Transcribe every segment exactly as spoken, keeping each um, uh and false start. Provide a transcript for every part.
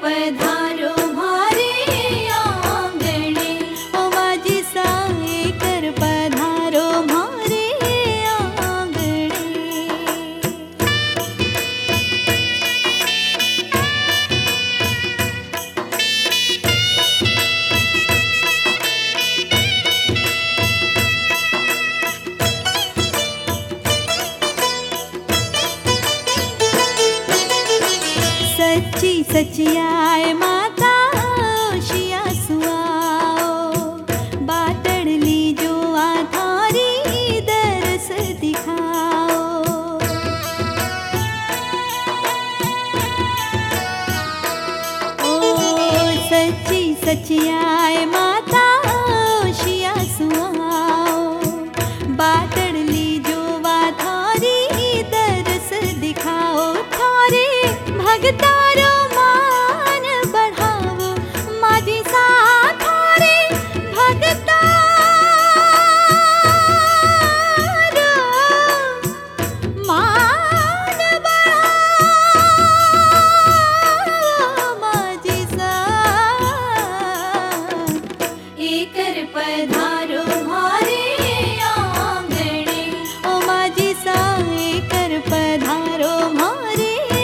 पधारो मारे आंगणे, ओ माजी साए कर पधारो मारे आंगणे। सच्ची सचियाय माता शिया सुआओ, बातड़ली जो आ थारी दरस दिखाओ। ओ सच्ची सचियाय माता शिया सुआओ, बातड़ली जो आ थारी दरस दिखाओ। थारे भगतारो मान बढ़ावो, माजी सा थारे भगतारो मान बढ़ावो, माजी सा एकर पधारो मारे आंगणे, ओ माजी सा एकर पधारो मारे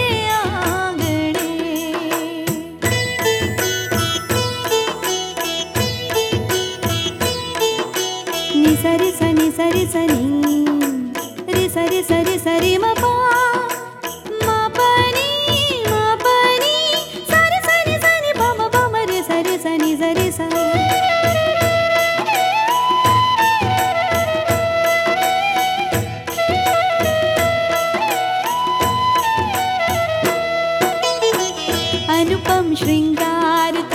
सरि सनि सरि सनि रि सरि सरि सरि म पा म पनि म पनि सरि सरि सनि प म प म रि सरि सनि सरि स। अनुपम श्रृंगार